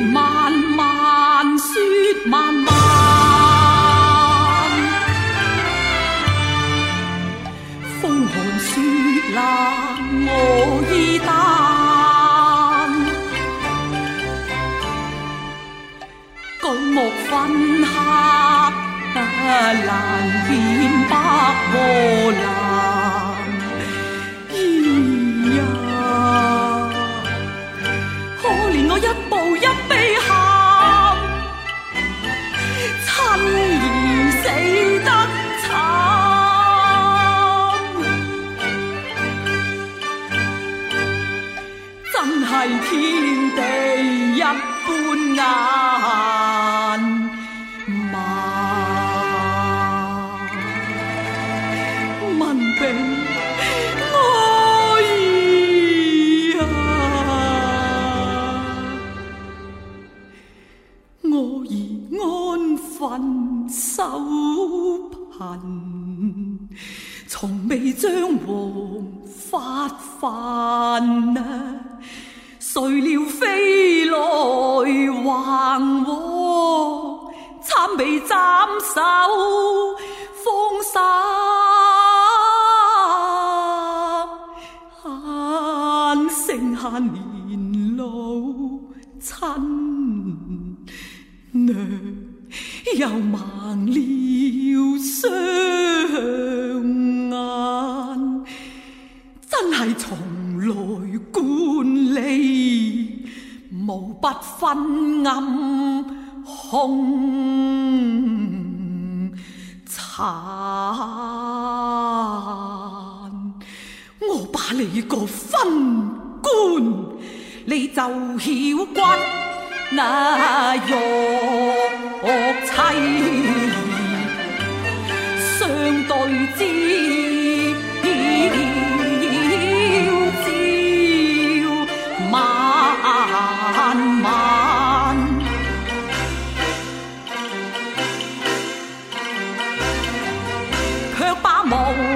漫漫雪漫漫，风寒雪冷我衣单，举目分黑难辨白和蓝。我一步一悲喊，亲儿死得惨，真系天地一般眼盲。问病我我儿安分守贫，从未将王发犯啊！谁料飞来横祸，惨被斩首封杀。剩下年老亲娘又盲了双眼，真系从来官吏无不昏暗凶残。我把你个昏官，你就曉君那玉妻相對之曉照萬萬，卻把無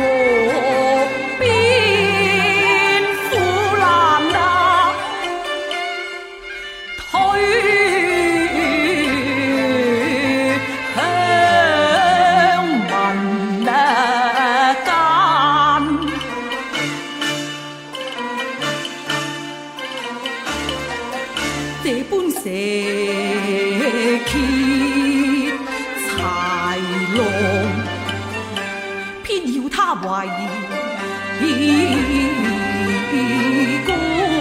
這般蛇蝎豺狼，偏要他為官。